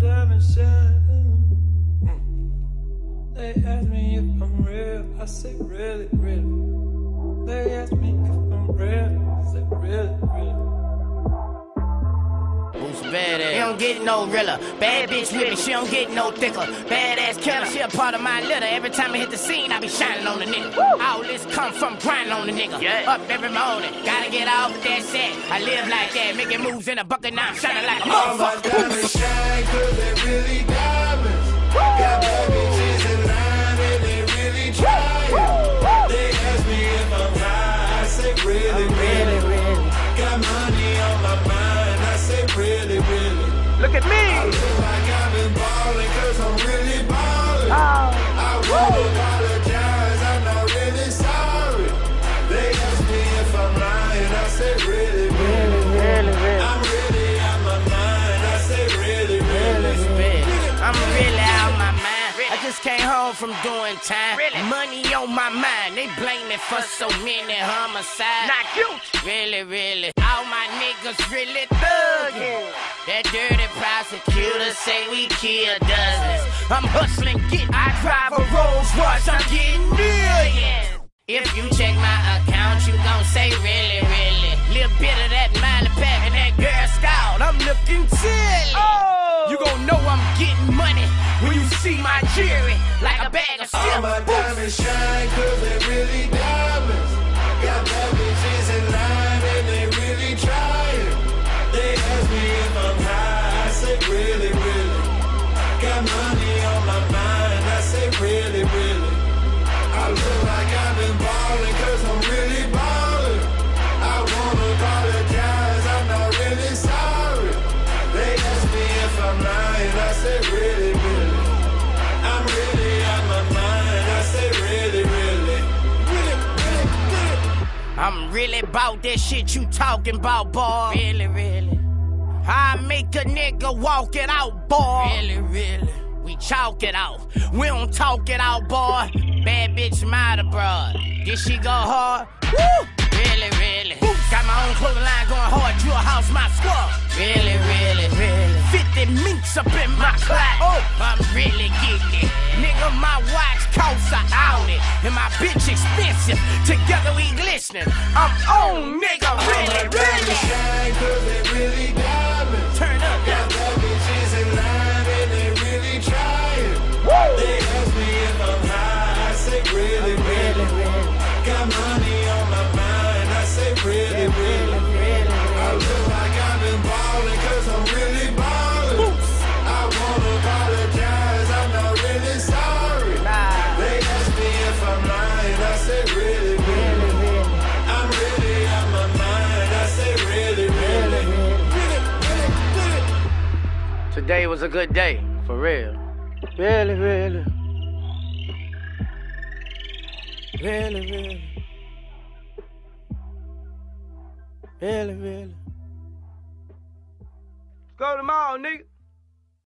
diamond shine. They ask me if I'm real, I say really, really. They ask me if I'm real, I say really, really. Who's badass? He don't get no realer. Bad bitch with me, she don't get no thicker. Badass killer, she a part of my litter. Every time I hit the scene, I be shining on the nigga. Woo! All this come from grinding on the nigga. Yeah. Up every morning, gotta get off that set. I live like that, making moves in a bucket, now I'm shining like a motherfucker. All my diamonds shine, cause they really diamonds. Got bad bitches in line and they really trying. They ask me if I'm high, I say really, really. Got money on my mind, I say really, really. Look at me! I look like I've been ballin' cause I'm really ballin'. I won't apologize, I'm not really sorry. They ask me if I'm lying, I say really, really. I'm really out my mind, I say really, really. I'm really out my mind. I just came home from doing time. Money on my mind. They blame me for so many homicides. Not guilty. Really. All my niggas really thuggin'. That dirty prosecutor say we kill dozens. I'm hustling, I drive a Rolls Royce, I'm getting millions. If you check my account, you gon' say really. Little bit of that Miley Pack and that Girl Scout, I'm looking silly. You gon' know I'm getting money when you see my jewelry like a bag of steel. All my diamonds shine cause they really diamonds. Got bad bitches in line and they really trying. They ask me if I'm high, I say really. Got money on my mind, I say really. I look like I've been ballin' cause I'm really ballin'. I won't apologize, I'm not really sorry. They ask me if I'm lying, I say really. I'm really out my mind, I say really. I'm really bout that shit you talking about, boy. Really. I make a nigga walk it out, boy. Really. We chalk it out. We don't talk it out, boy. Bad bitch, mighty broad. Did she go hard? Woo! Really. Got my own clothing line going hard. You a house, my squad. Really. 50 minks up in my closet. I'm really getting it. Nigga, my watch costs a Audi. And my bitch expensive. Together we glistening. I'm on, nigga. Really. Shine cause they really diamonds. Turn up. Got bad bitches in line and they really trying. They ask me if I'm high, I say really. Got money on my mind, I say really. I look like I've been ballin' cause I'm really ballin'. I won't apologize, I'm not really sorry. They ask me if I'm lying, I say really. I'm really out my mind, I say really. Today was a good day, for real. Really. Go to the mall, nigga.